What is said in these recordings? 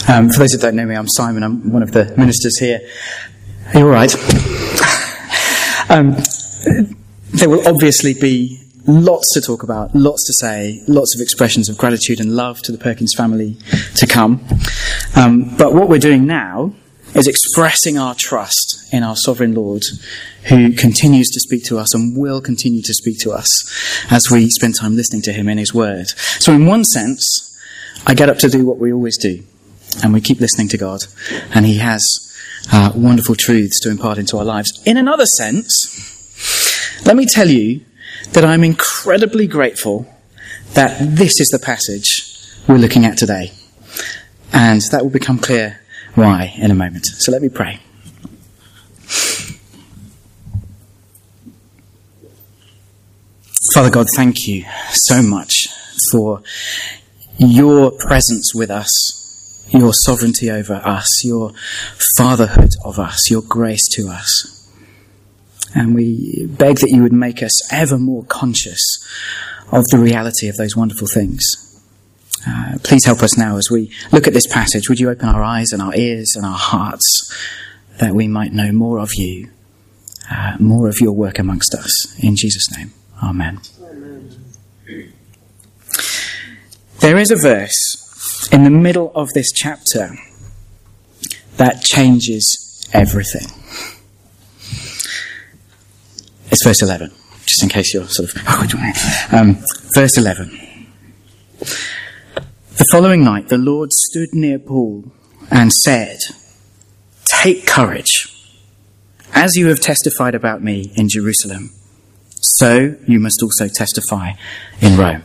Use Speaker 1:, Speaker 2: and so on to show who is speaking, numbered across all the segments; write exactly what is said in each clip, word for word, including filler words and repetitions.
Speaker 1: Um, for those that don't know me, I'm Simon. I'm one of the ministers here. Are you all right? um, there will obviously be lots to talk about, lots to say, lots of expressions of gratitude and love to the Perkins family to come. Um, but what we're doing now is expressing our trust in our sovereign Lord, who continues to speak to us and will continue to speak to us as we spend time listening to him in his word. So in one sense, I get up to do what we always do, and we keep listening to God, and he has uh, wonderful truths to impart into our lives. In another sense, let me tell you that I'm incredibly grateful that this is the passage we're looking at today. And that will become clear why in a moment. So let me pray. Father God, thank you so much for your presence with us, your sovereignty over us, your fatherhood of us, your grace to us. And we beg that you would make us ever more conscious of the reality of those wonderful things. Uh, please help us now as we look at this passage. Would you open our eyes and our ears and our hearts that we might know more of you, uh, more of your work amongst us. In Jesus' name, amen. Amen. There is a verse in the middle of this chapter that changes everything. It's verse eleven, just in case you're sort of... Um, verse eleven. The following night, the Lord stood near Paul and said, "Take courage. As you have testified about me in Jerusalem, so you must also testify in Rome."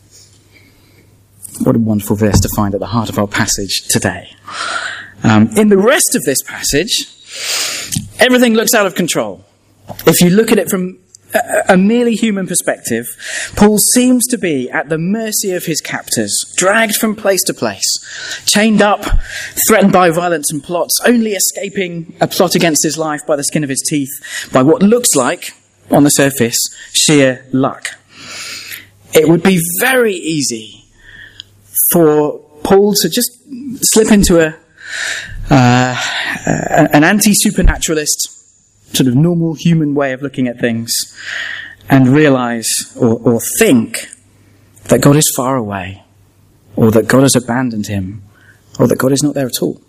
Speaker 1: What a wonderful verse to find at the heart of our passage today. Um, in the rest of this passage, everything looks out of control. If you look at it from a, a merely human perspective, Paul seems to be at the mercy of his captors, dragged from place to place, chained up, threatened by violence and plots, only escaping a plot against his life by the skin of his teeth, by what looks like, on the surface, sheer luck. It would be very easy for Paul to just slip into a uh, an anti-supernaturalist, sort of normal human way of looking at things, and realize or, or think that God is far away, or that God has abandoned him, or that God is not there at all.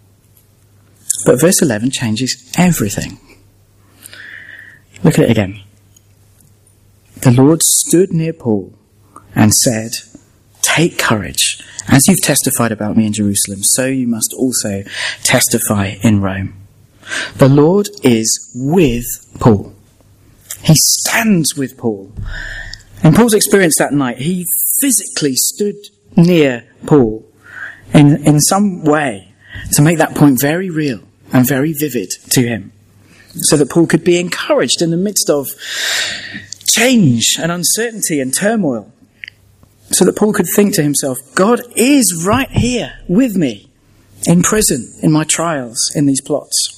Speaker 1: But verse eleven changes everything. Look at it again. The Lord stood near Paul and said, "Take courage. As you've testified about me in Jerusalem, so you must also testify in Rome." The Lord is with Paul. He stands with Paul. In Paul's experience that night, he physically stood near Paul in, in some way to make that point very real and very vivid to him, so that Paul could be encouraged in the midst of change and uncertainty and turmoil, so that Paul could think to himself, God is right here with me in prison, in my trials, in these plots.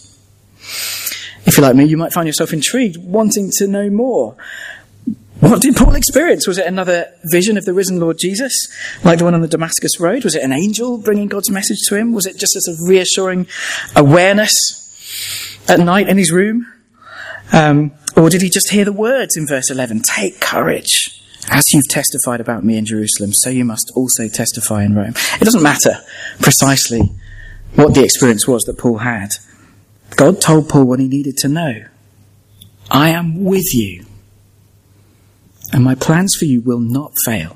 Speaker 1: If you're like me, you might find yourself intrigued, wanting to know more. What did Paul experience? Was it another vision of the risen Lord Jesus, like the one on the Damascus Road? Was it an angel bringing God's message to him? Was it just a sort of reassuring awareness at night in his room? Um, or did he just hear the words in verse eleven? "Take courage. As you've testified about me in Jerusalem, so you must also testify in Rome." It doesn't matter precisely what the experience was that Paul had. God told Paul what he needed to know. I am with you, and my plans for you will not fail.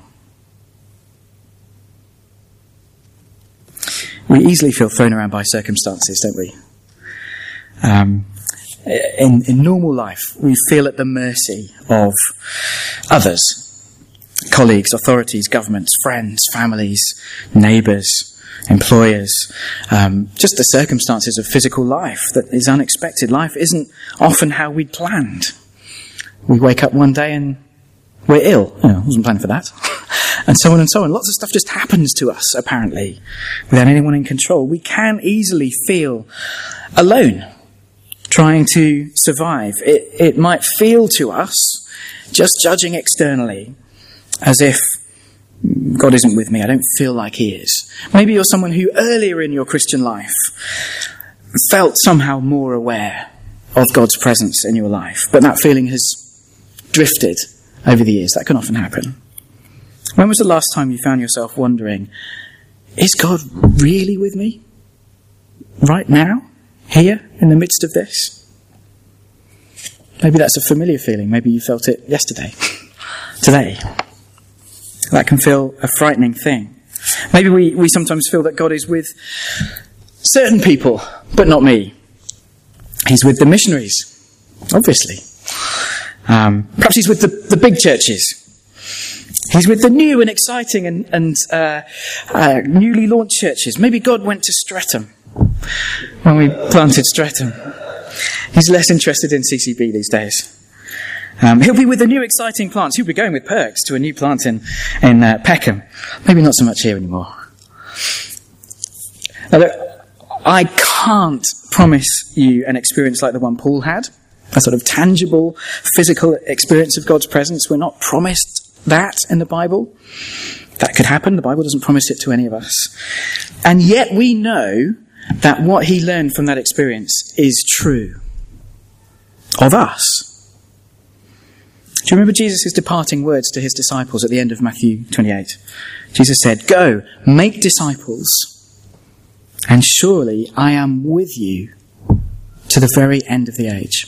Speaker 1: We easily feel thrown around by circumstances, don't we? Um, in, in normal life, we feel at the mercy of others. Colleagues, authorities, governments, friends, families, neighbours, employers, um, just the circumstances of physical life that is unexpected. Life isn't often how we'd planned. We wake up one day and we're ill. You know, I wasn't planning for that. And so on and so on. Lots of stuff just happens to us, apparently, without anyone in control. We can easily feel alone, trying to survive. It, it might feel to us, just judging externally, as if God isn't with me. I don't feel like he is. Maybe you're someone who earlier in your Christian life felt somehow more aware of God's presence in your life, but that feeling has drifted over the years. That can often happen. When was the last time you found yourself wondering, is God really with me? Right now? Here? In the midst of this? Maybe that's a familiar feeling. Maybe you felt it yesterday. Today. That can feel a frightening thing. Maybe we, we sometimes feel that God is with certain people, but not me. He's with the missionaries, obviously. Um, perhaps he's with the, the big churches. He's with the new and exciting and, and uh, uh, newly launched churches. Maybe God went to Streatham when we planted Streatham. He's less interested in C C B these days. Um, he'll be with the new exciting plants. He'll be going with Perks to a new plant in, in uh, Peckham. Maybe not so much here anymore. Now, look, I can't promise you an experience like the one Paul had, a sort of tangible, physical experience of God's presence. We're not promised that in the Bible. That could happen. The Bible doesn't promise it to any of us. And yet we know that what he learned from that experience is true of us. Do you remember Jesus' departing words to his disciples at the end of Matthew twenty-eight? Jesus said, "Go, make disciples, and surely I am with you to the very end of the age."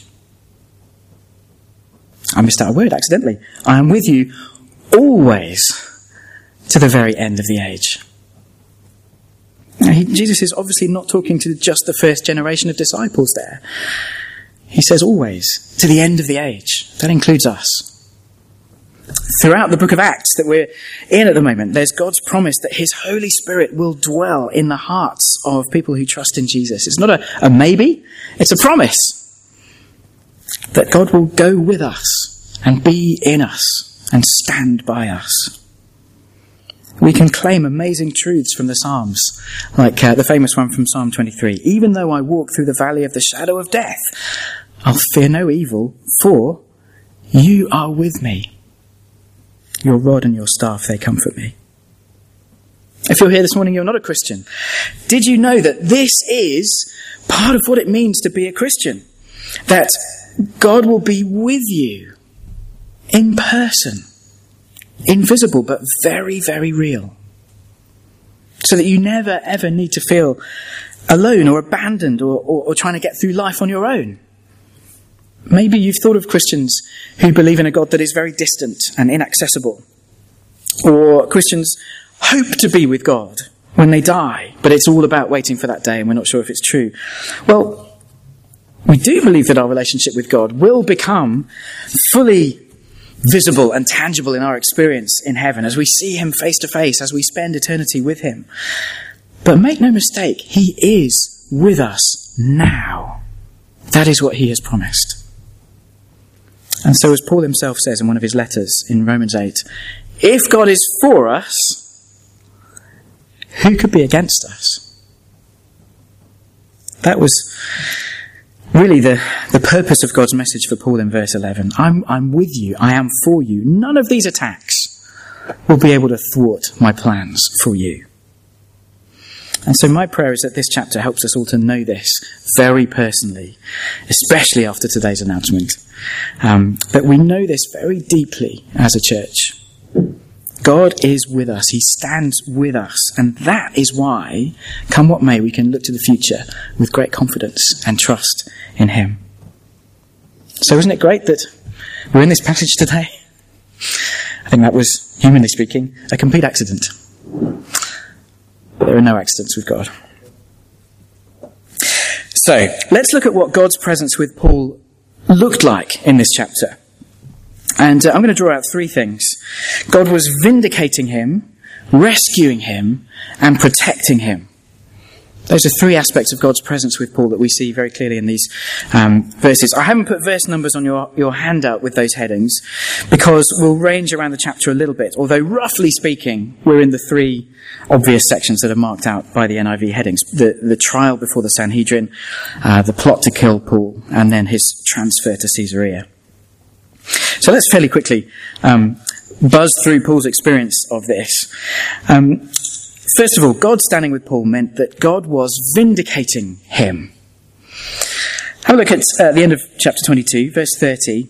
Speaker 1: I missed out a word accidentally. I am with you always to the very end of the age. Now, he, Jesus is obviously not talking to just the first generation of disciples there. He says always, to the end of the age. That includes us. Throughout the book of Acts that we're in at the moment, there's God's promise that his Holy Spirit will dwell in the hearts of people who trust in Jesus. It's not a, a maybe, it's a promise that God will go with us and be in us and stand by us. We can claim amazing truths from the Psalms, like uh, the famous one from Psalm twenty-three. Even though I walk through the valley of the shadow of death, I'll fear no evil, for you are with me. Your rod and your staff, they comfort me. If you're here this morning, you're not a Christian. Did you know that this is part of what it means to be a Christian? That God will be with you in person. Invisible, but very, very real. So that you never, ever need to feel alone or abandoned or, or, or trying to get through life on your own. Maybe you've thought of Christians who believe in a God that is very distant and inaccessible. Or Christians hope to be with God when they die, but it's all about waiting for that day and we're not sure if it's true. Well, we do believe that our relationship with God will become fully visible and tangible in our experience in heaven as we see him face to face, as we spend eternity with him. But make no mistake, he is with us now. That is what he has promised. And so as Paul himself says in one of his letters in Romans eight, if God is for us, who could be against us? That was really the, the purpose of God's message for Paul in verse eleven. I'm, I'm with you. I am for you. None of these attacks will be able to thwart my plans for you. And so my prayer is that this chapter helps us all to know this very personally, especially after today's announcement. Um, that we know this very deeply as a church. God is with us. He stands with us. And that is why, come what may, we can look to the future with great confidence and trust in him. So isn't it great that we're in this passage today? I think that was, humanly speaking, a complete accident. But there are no accidents with God. So, let's look at what God's presence with Paul looked like in this chapter. And uh, I'm going to draw out three things. God was vindicating him, rescuing him, and protecting him. Those are three aspects of God's presence with Paul that we see very clearly in these um, verses. I haven't put verse numbers on your, your handout with those headings because we'll range around the chapter a little bit, although roughly speaking, we're in the three obvious sections that are marked out by the N I V headings. The, the trial before the Sanhedrin, uh, the plot to kill Paul, and then his transfer to Caesarea. So let's fairly quickly um, buzz through Paul's experience of this. Um, first of all, God standing with Paul meant that God was vindicating him. Have a look at uh, the end of chapter twenty-two, verse thirty.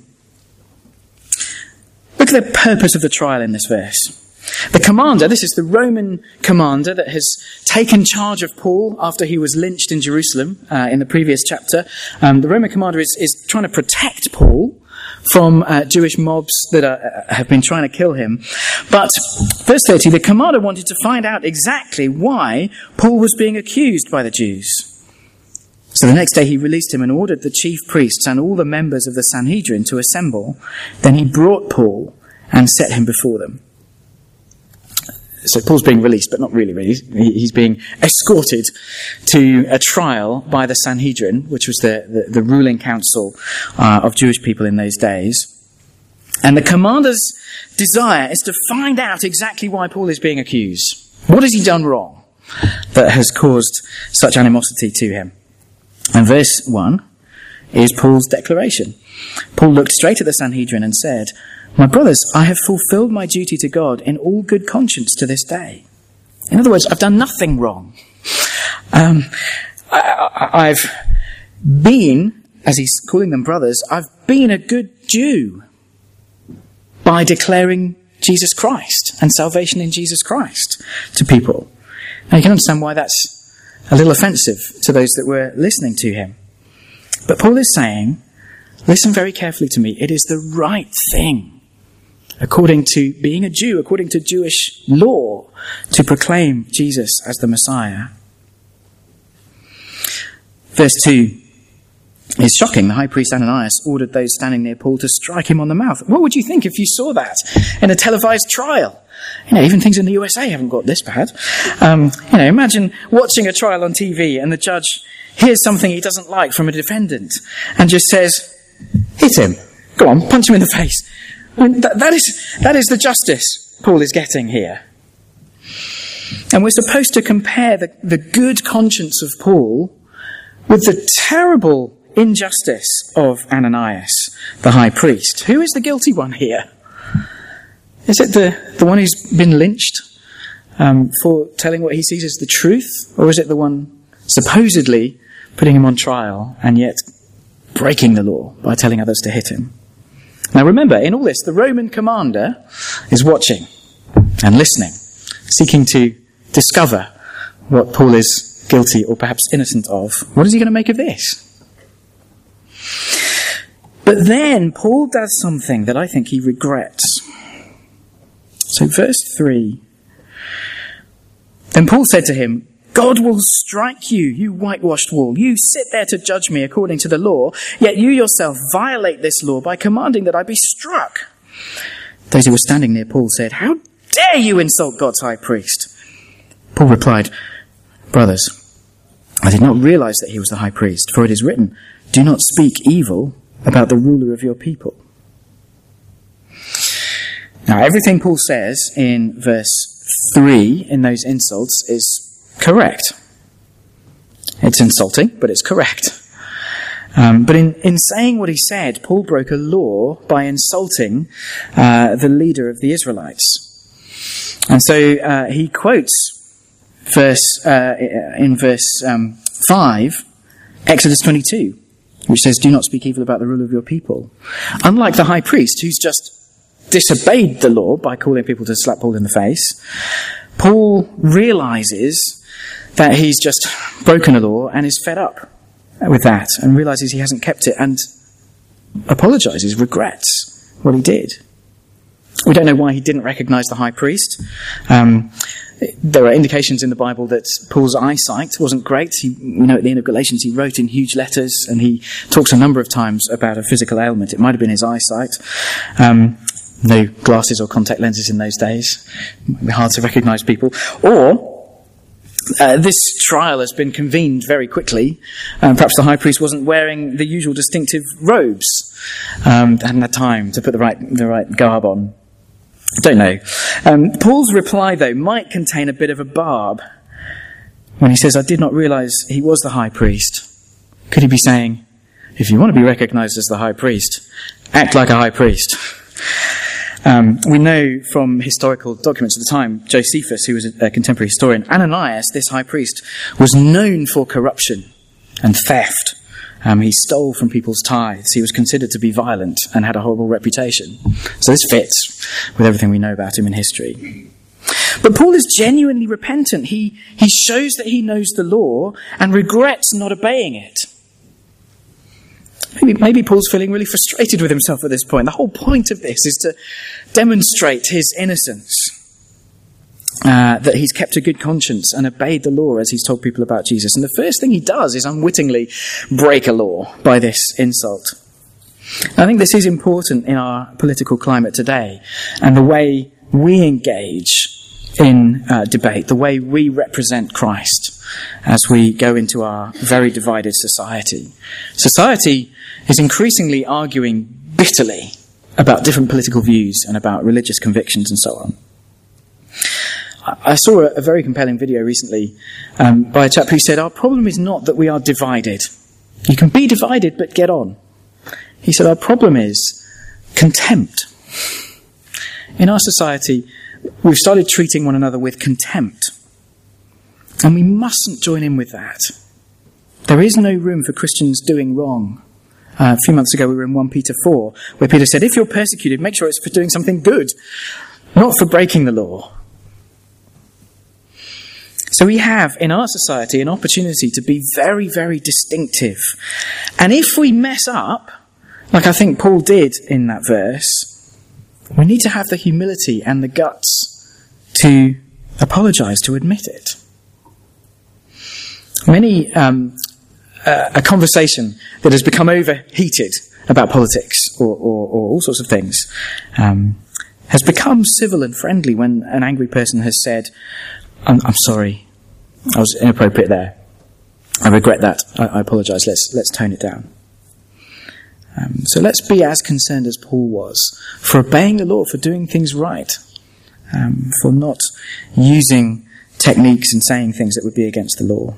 Speaker 1: Look at the purpose of the trial in this verse. The commander, this is the Roman commander that has taken charge of Paul after he was lynched in Jerusalem uh, in the previous chapter. Um, the Roman commander is, is trying to protect Paul from uh, Jewish mobs that are, uh, have been trying to kill him. But, verse thirty, the commander wanted to find out exactly why Paul was being accused by the Jews. So the next day he released him and ordered the chief priests and all the members of the Sanhedrin to assemble. Then he brought Paul and set him before them. So Paul's being released, but not really released. He's being escorted to a trial by the Sanhedrin, which was the, the, the ruling council uh, of Jewish people in those days. And the commander's desire is to find out exactly why Paul is being accused. What has he done wrong that has caused such animosity to him? And verse one is Paul's declaration. Paul looked straight at the Sanhedrin and said, "My brothers, I have fulfilled my duty to God in all good conscience to this day." In other words, I've done nothing wrong. Um, I, I, I've been, as he's calling them brothers, I've been a good Jew by declaring Jesus Christ and salvation in Jesus Christ to people. Now you can understand why that's a little offensive to those that were listening to him. But Paul is saying, listen very carefully to me, it is the right thing, according to being a Jew, according to Jewish law, to proclaim Jesus as the Messiah. Verse two is shocking. The high priest Ananias ordered those standing near Paul to strike him on the mouth. What would you think if you saw that in a televised trial? You know, even things in the U S A haven't got this bad. Um, you know, imagine watching a trial on T V and the judge hears something he doesn't like from a defendant and just says, hit him. Go on, punch him in the face. I mean, that, that is that is the justice Paul is getting here. And we're supposed to compare the, the good conscience of Paul with the terrible injustice of Ananias, the high priest. Who is the guilty one here? Is it the, the one who's been lynched um, for telling what he sees as the truth? Or is it the one supposedly putting him on trial and yet breaking the law by telling others to hit him? Now remember, in all this, the Roman commander is watching and listening, seeking to discover what Paul is guilty or perhaps innocent of. What is he going to make of this? But then Paul does something that I think he regrets. So verse three. Then Paul said to him, "God will strike you, you whitewashed wall. You sit there to judge me according to the law, yet you yourself violate this law by commanding that I be struck." Those who were standing near Paul said, "How dare you insult God's high priest?" Paul replied, "Brothers, I did not realize that he was the high priest, for it is written, 'Do not speak evil about the ruler of your people.'" Now, everything Paul says in verse three in those insults is correct. It's insulting, but it's correct. Um, but in, in saying what he said, Paul broke a law by insulting uh, the leader of the Israelites. And so uh, he quotes verse uh, in verse um, five, Exodus twenty-two, which says, "Do not speak evil about the ruler of your people." Unlike the high priest, who's just disobeyed the law by calling people to slap Paul in the face, Paul realizes that he's just broken a law and is fed up with that and realizes he hasn't kept it and apologizes, regrets what he did. We don't know why he didn't recognize the high priest. Um, there are indications in the Bible that Paul's eyesight wasn't great. He, you know, at the end of Galatians, he wrote in huge letters and he talks a number of times about a physical ailment. It might have been his eyesight. Um, no glasses or contact lenses in those days. It might be hard to recognize people. Or uh, this trial has been convened very quickly. Um, perhaps the high priest wasn't wearing the usual distinctive robes. Um, hadn't had time to put the right the right garb on. Don't know. Um, Paul's reply, though, might contain a bit of a barb when he says, "I did not realize he was the high priest." Could he be saying, if you want to be recognized as the high priest, act like a high priest? Um, we know from historical documents at the time, Josephus, who was a, a contemporary historian, Ananias, this high priest, was known for corruption and theft. Um, he stole from people's tithes. He was considered to be violent and had a horrible reputation. So this fits with everything we know about him in history. But Paul is genuinely repentant. He, he shows that he knows the law and regrets not obeying it. Maybe, maybe Paul's feeling really frustrated with himself at this point. The whole point of this is to demonstrate his innocence, uh, that he's kept a good conscience and obeyed the law as he's told people about Jesus. And the first thing he does is unwittingly break a law by this insult. I think this is important in our political climate today and the way we engage in uh, debate, the way we represent Christ as we go into our very divided society. Society is increasingly arguing bitterly about different political views and about religious convictions and so on. I saw a, a very compelling video recently um, by a chap who said, our problem is not that we are divided. You can be divided, but get on. He said, our problem is contempt. In our society, we've started treating one another with contempt. And we mustn't join in with that. There is no room for Christians doing wrong. Uh, a few months ago we were in First Peter four, where Peter said, if you're persecuted, make sure it's for doing something good, not for breaking the law. So we have, in our society, an opportunity to be very, very distinctive. And if we mess up, like I think Paul did in that verse, we need to have the humility and the guts to apologize, to admit it. Many, um, uh, a conversation that has become overheated about politics or, or, or all sorts of things um, has become civil and friendly when an angry person has said, I'm, I'm sorry, I was inappropriate there. I regret that. I, I apologize. Let's, let's tone it down. Um, so let's be as concerned as Paul was for obeying the law, for doing things right, um, for not using techniques and saying things that would be against the law.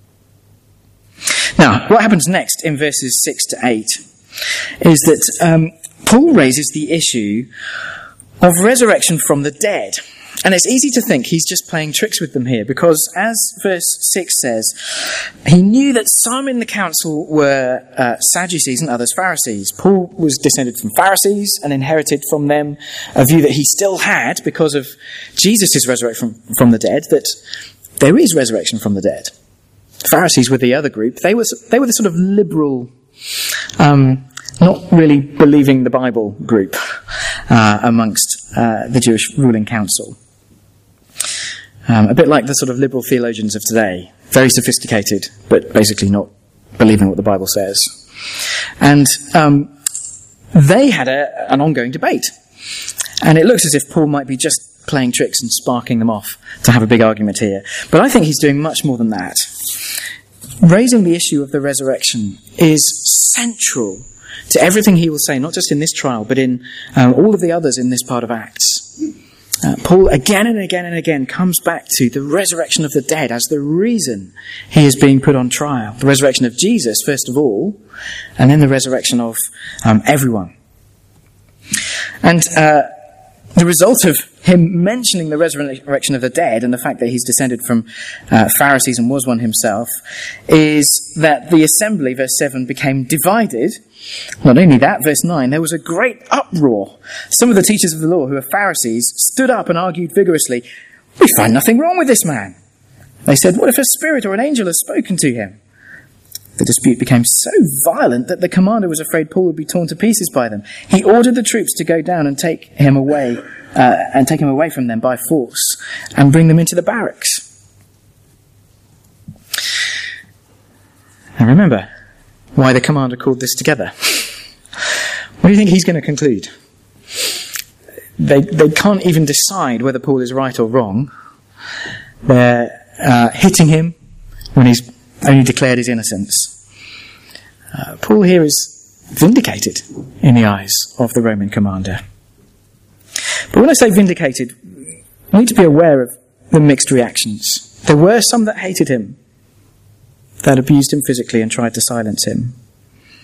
Speaker 1: Now, what happens next in verses six to eight is that um, Paul raises the issue of resurrection from the dead. And it's easy to think he's just playing tricks with them here, because as verse six says, he knew that some in the council were uh, Sadducees and others Pharisees. Paul was descended from Pharisees and inherited from them a view that he still had because of Jesus' resurrection from, from the dead, that there is resurrection from the dead. Pharisees were the other group. They were, they were the sort of liberal, um, not really believing the Bible group uh, amongst uh, the Jewish ruling council. Um, a bit like the sort of liberal theologians of today. Very sophisticated, but basically not believing what the Bible says. And um, they had a, an ongoing debate. And it looks as if Paul might be just playing tricks and sparking them off to have a big argument here. But I think he's doing much more than that. Raising the issue of the resurrection is central to everything he will say, not just in this trial, but in um, all of the others in this part of Acts. Uh, Paul again and again and again comes back to the resurrection of the dead as the reason he is being put on trial. The resurrection of Jesus, first of all, and then the resurrection of um, everyone. And uh, the result of him mentioning the resurrection of the dead and the fact that he's descended from uh, Pharisees and was one himself is that the assembly, verse seven, became divided. Not only that, verse nine, there was a great uproar. Some of the teachers of the law, who are Pharisees, stood up and argued vigorously, "We find nothing wrong with this man." They said, "What if a spirit or an angel has spoken to him?" The dispute became so violent that the commander was afraid Paul would be torn to pieces by them. He ordered the troops to go down and take him away, uh, and take him away from them by force and bring them into the barracks. Now remember why the commander called this together. What do you think he's going to conclude? They they can't even decide whether Paul is right or wrong. They're uh, hitting him when he's only declared his innocence. Uh, Paul here is vindicated in the eyes of the Roman commander. But when I say vindicated, we need to be aware of the mixed reactions. There were some that hated him, that abused him physically and tried to silence him.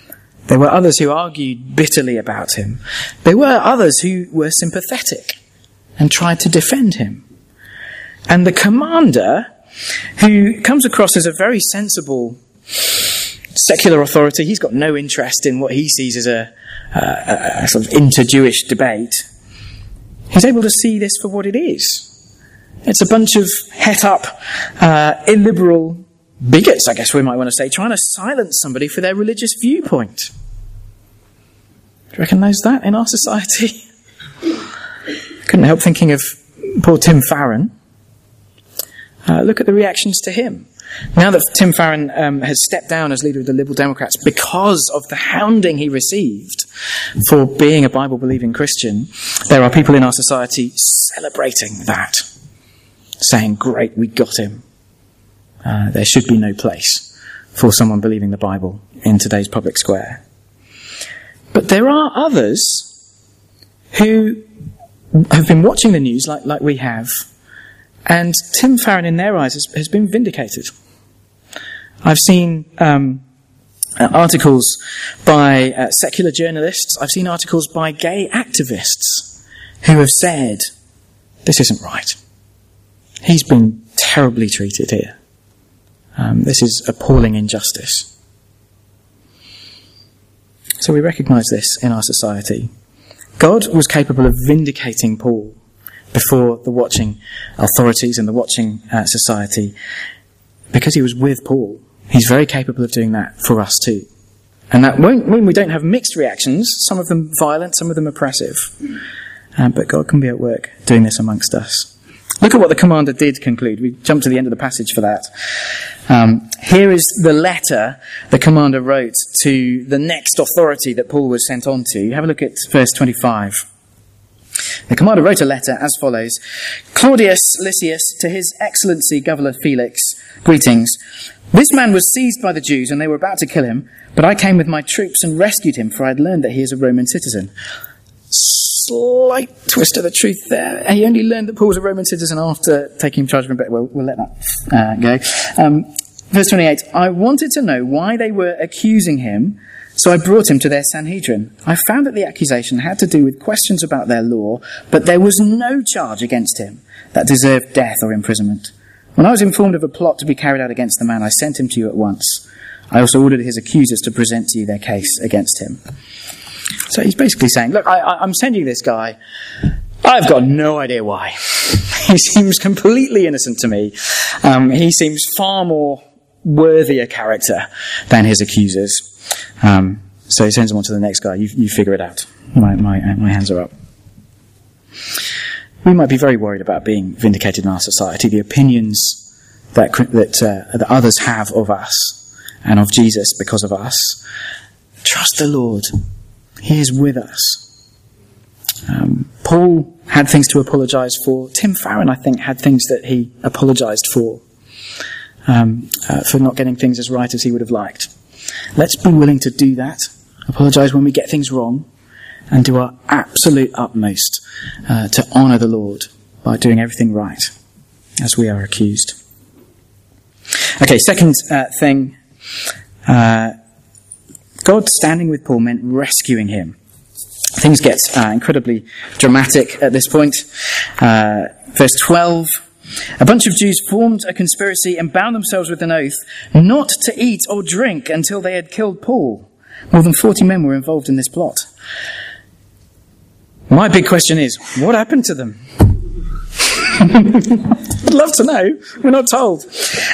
Speaker 1: There were others who argued bitterly about him. There were others who were sympathetic and tried to defend him. And the commander, who comes across as a very sensible secular authority, he's got no interest in what he sees as a, a, a sort of inter-Jewish debate. He's able to see this for what it is. It's a bunch of het-up, uh, illiberal bigots, I guess we might want to say, trying to silence somebody for their religious viewpoint. Do you recognise that in our society? Couldn't help thinking of poor Tim Farron. Uh, look at the reactions to him. Now that Tim Farron um, has stepped down as leader of the Liberal Democrats because of the hounding he received for being a Bible-believing Christian, there are people in our society celebrating that, saying, great, we got him. Uh, there should be no place for someone believing the Bible in today's public square. But there are others who have been watching the news like, like we have, and Tim Farron, in their eyes, has, has been vindicated. I've seen um, uh, articles by uh, secular journalists. I've seen articles by gay activists who have said, this isn't right. He's been terribly treated here. Um, this is appalling injustice. So we recognise this in our society. God was capable of vindicating Paul before the watching authorities and the watching uh, society because he was with Paul. He's very capable of doing that for us too. And that won't mean we don't have mixed reactions, some of them violent, some of them oppressive. Um, but God can be at work doing this amongst us. Look at what the commander did conclude. We jump to the end of the passage for that. Um, here is the letter the commander wrote to the next authority that Paul was sent on to. Have a look at verse twenty-five. The commander wrote a letter as follows. Claudius Lysias, to his excellency Governor Felix, greetings. This man was seized by the Jews and they were about to kill him, but I came with my troops and rescued him, for I had learned that he is a Roman citizen. Slight twist of the truth there. He only learned that Paul was a Roman citizen after taking charge of him, but we'll, we'll let that uh, go. Um, verse twenty-eight, I wanted to know why they were accusing him, so I brought him to their Sanhedrin. I found that the accusation had to do with questions about their law, but there was no charge against him that deserved death or imprisonment. When I was informed of a plot to be carried out against the man, I sent him to you at once. I also ordered his accusers to present to you their case against him. So he's basically saying, look, I, I'm sending this guy. I've got no idea why. He seems completely innocent to me. Um, he seems far more worthy a character than his accusers. Um, so he sends him on to the next guy. You, you figure it out. My, my, my hands are up. We might be very worried about being vindicated in our society. The opinions that that, uh, that others have of us and of Jesus because of us. Trust the Lord. He is with us. Um, Paul had things to apologise for. Tim Farron, I think, had things that he apologised for, um, uh, for not getting things as right as he would have liked. Let's be willing to do that, apologise when we get things wrong, and do our absolute utmost uh, to honour the Lord by doing everything right, as we are accused. Okay, second uh, thing, uh, God standing with Paul meant rescuing him. Things get uh, incredibly dramatic at this point. Uh, verse twelve, a bunch of Jews formed a conspiracy and bound themselves with an oath not to eat or drink until they had killed Paul. More than forty men were involved in this plot. My big question is, what happened to them? I'd love to know. We're not told.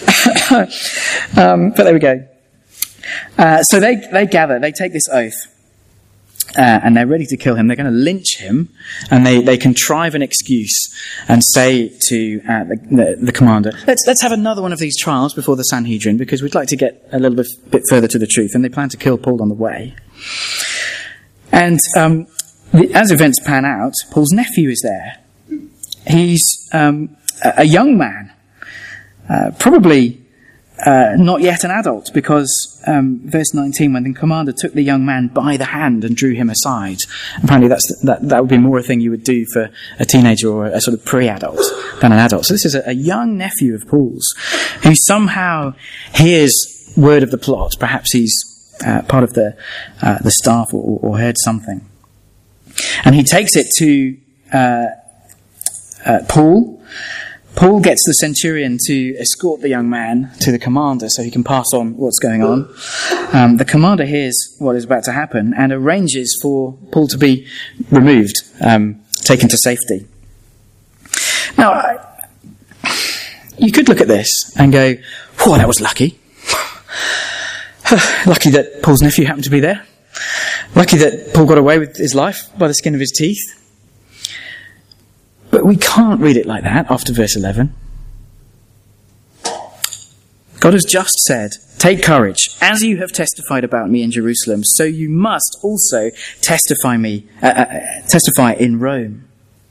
Speaker 1: um, but there we go. Uh, so they, they gather, they take this oath, uh, and they're ready to kill him. They're going to lynch him, and they, they contrive an excuse and say to uh, the, the, the commander, let's let's have another one of these trials before the Sanhedrin, because we'd like to get a little bit, bit further to the truth. And they plan to kill Paul on the way. And um, the, as events pan out, Paul's nephew is there. He's um, a, a young man, uh, probably uh, not yet an adult, because um, verse nineteen, when the commander took the young man by the hand and drew him aside. Apparently that's that that would be more a thing you would do for a teenager or a sort of pre-adult than an adult. So this is a, a young nephew of Paul's who somehow hears word of the plot. Perhaps he's uh, part of the uh, the staff, or, or heard something. And he takes it to uh, uh, Paul. Paul gets the centurion to escort the young man to the commander so he can pass on what's going on. Um, the commander hears what is about to happen and arranges for Paul to be removed, um, taken to safety. Now, I, you could look at this and go, "Whoa, that was lucky. Lucky that Paul's nephew happened to be there. Lucky that Paul got away with his life by the skin of his teeth." But we can't read it like that after verse eleven. God has just said, "Take courage, as you have testified about me in Jerusalem, so you must also testify me, uh, uh, testify in Rome."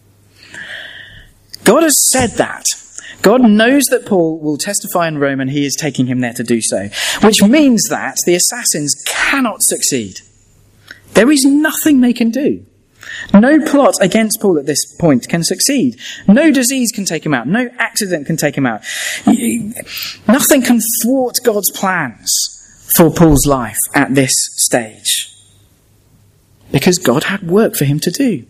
Speaker 1: God has said that. God knows that Paul will testify in Rome, and he is taking him there to do so, which means that the assassins cannot succeed. There is nothing they can do. No plot against Paul at this point can succeed. No disease can take him out. No accident can take him out. Nothing can thwart God's plans for Paul's life at this stage, because God had work for him to do.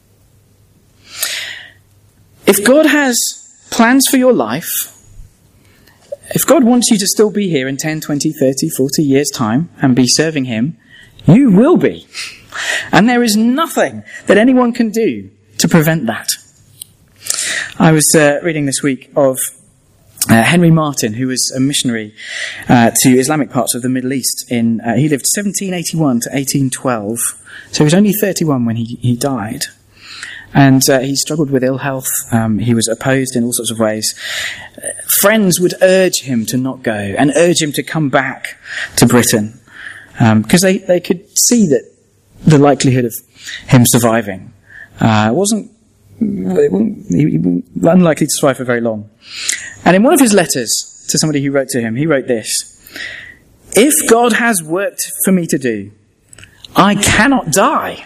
Speaker 1: If God has plans for your life, if God wants you to still be here in ten, twenty, thirty, forty years' time and be serving him, you will be. And there is nothing that anyone can do to prevent that. I was uh, reading this week of uh, Henry Martyn, who was a missionary uh, to Islamic parts of the Middle East. In uh, he lived seventeen eighty-one to eighteen twelve, so he was only thirty-one when he, he died. And uh, he struggled with ill health. Um, he was opposed in all sorts of ways. Uh, friends would urge him to not go and urge him to come back to Britain, because um, they, they could see that the likelihood of him surviving uh, wasn't, it wasn't he, he was unlikely to survive for very long. And in one of his letters to somebody who wrote to him, he wrote this: "If God has work for me to do, I cannot die."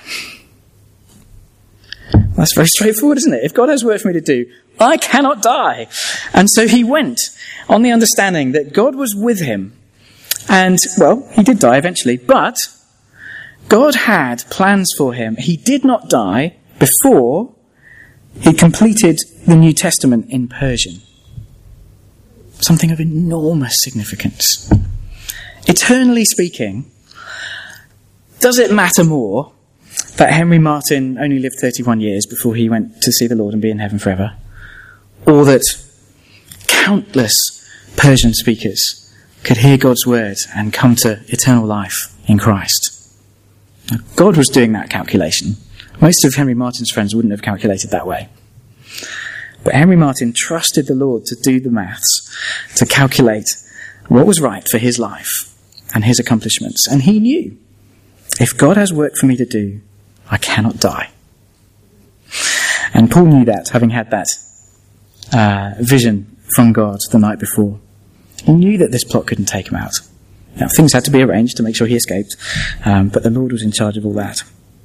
Speaker 1: That's very straightforward, isn't it? If God has work for me to do, I cannot die. And so he went on the understanding that God was with him. And, well, he did die eventually, but God had plans for him. He did not die before he completed the New Testament in Persian. Something of enormous significance. Eternally speaking, does it matter more that Henry Martyn only lived thirty-one years before he went to see the Lord and be in heaven forever, or that countless Persian speakers could hear God's word and come to eternal life in Christ? Now, God was doing that calculation. Most of Henry Martyn's friends wouldn't have calculated that way. But Henry Martyn trusted the Lord to do the maths, to calculate what was right for his life and his accomplishments. And he knew, if God has work for me to do, I cannot die. And Paul knew that, having had that uh, vision from God the night before. He knew that this plot couldn't take him out. Now, things had to be arranged to make sure he escaped, um, but the Lord was in charge of all that.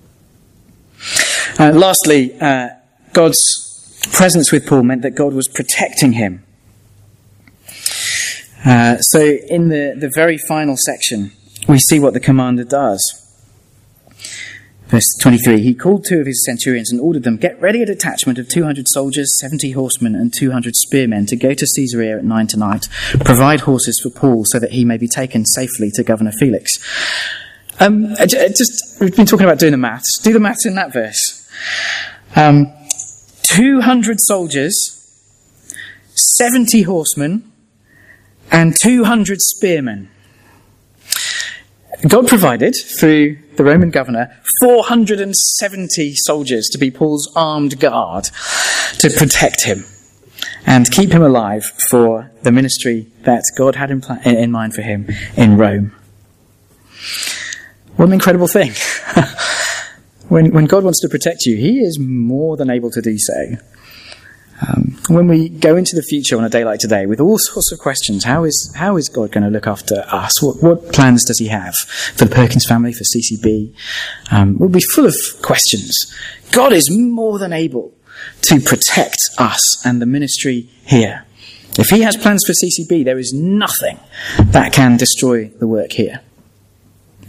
Speaker 1: Uh, lastly, uh, God's presence with Paul meant that God was protecting him. Uh, so in the, the very final section, we see what the commander does. Verse twenty-three, he called two of his centurions and ordered them, "Get ready a detachment of two hundred soldiers, seventy horsemen and two hundred spearmen to go to Caesarea at nine tonight. Provide horses for Paul so that he may be taken safely to Governor Felix." Um, just, we've been talking about doing the maths. Do the maths in that verse. Um, two hundred soldiers, seventy horsemen, and two hundred spearmen. God provided, through the Roman governor, four hundred seventy soldiers to be Paul's armed guard to protect him and keep him alive for the ministry that God had in, pl- in mind for him in Rome. What an incredible thing. when, when God wants to protect you, he is more than able to do so. Um, when we go into the future on a day like today with all sorts of questions, how is how is God going to look after us? What, what plans does he have for the Perkins family, for C C B? Um, we'll be full of questions. God is more than able to protect us and the ministry here. If he has plans for C C B, there is nothing that can destroy the work here.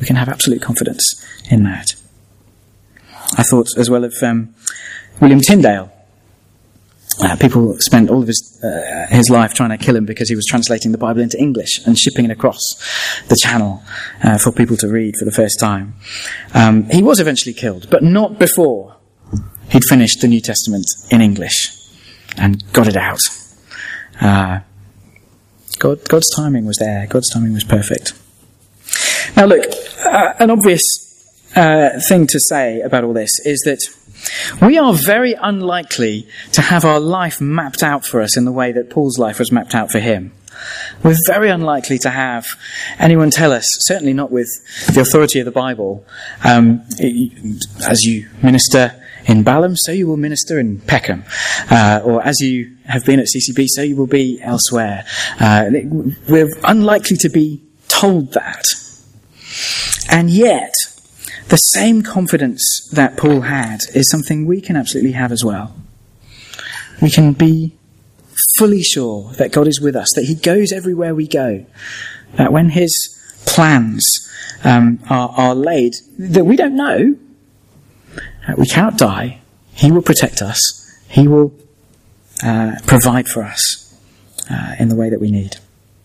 Speaker 1: We can have absolute confidence in that. I thought as well of um, William Tyndale. Uh, people spent all of his uh, his life trying to kill him because he was translating the Bible into English and shipping it across the channel uh, for people to read for the first time. Um, he was eventually killed, but not before he'd finished the New Testament in English and got it out. Uh, God, God's timing was there. God's timing was perfect. Now look, uh, an obvious uh, thing to say about all this is that we are very unlikely to have our life mapped out for us in the way that Paul's life was mapped out for him. We're very unlikely to have anyone tell us, certainly not with the authority of the Bible, um, as you minister in Balham, so you will minister in Peckham. Uh, or as you have been at C C B, so you will be elsewhere. Uh, we're unlikely to be told that. And yet, the same confidence that Paul had is something we can absolutely have as well. We can be fully sure that God is with us, that he goes everywhere we go, that when his plans um, are, are laid, that we don't know, that we cannot die, he will protect us, he will uh, provide for us uh, in the way that we need.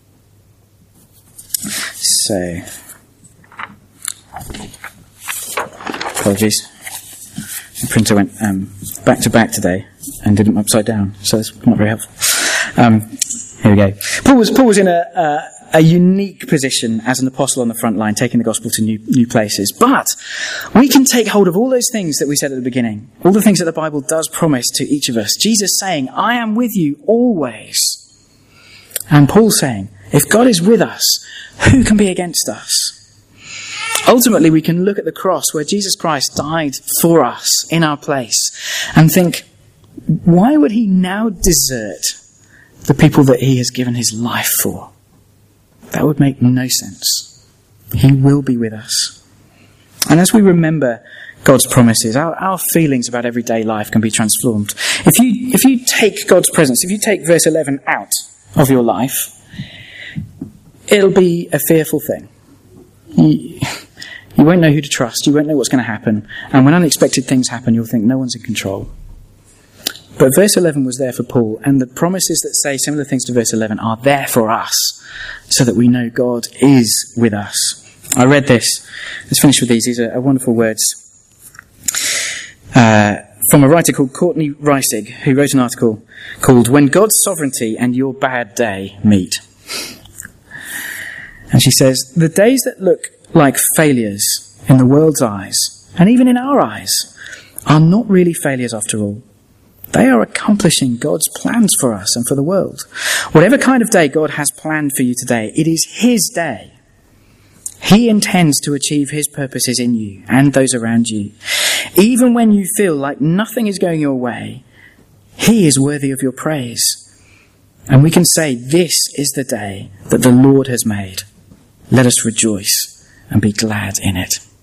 Speaker 1: So... Apologies. The printer went um, back to back today and did them upside down, so it's not very helpful. Um, here we go. Paul was, Paul was in a, a, a unique position as an apostle on the front line, taking the gospel to new, new places. But we can take hold of all those things that we said at the beginning, all the things that the Bible does promise to each of us. Jesus saying, I am with you always. And Paul saying, if God is with us, who can be against us? Ultimately, we can look at the cross where Jesus Christ died for us in our place and think, why would he now desert the people that he has given his life for? That would make no sense. He will be with us. And as we remember God's promises, our, our feelings about everyday life can be transformed. If you, if you take God's presence, if you take verse eleven out of your life, it'll be a fearful thing. You, You won't know who to trust. You won't know what's going to happen. And when unexpected things happen, you'll think no one's in control. But verse eleven was there for Paul. And the promises that say similar things to verse eleven are there for us so that we know God is with us. I read this. Let's finish with these. These are wonderful words uh, from a writer called Courtney Reisig, who wrote an article called When God's Sovereignty and Your Bad Day Meet. And she says, the days that look like failures in the world's eyes, and even in our eyes, are not really failures after all. They are accomplishing God's plans for us and for the world. Whatever kind of day God has planned for you today, it is his day. He intends to achieve his purposes in you and those around you. Even when you feel like nothing is going your way, he is worthy of your praise. And we can say, this is the day that the Lord has made. Let us rejoice and be glad in it.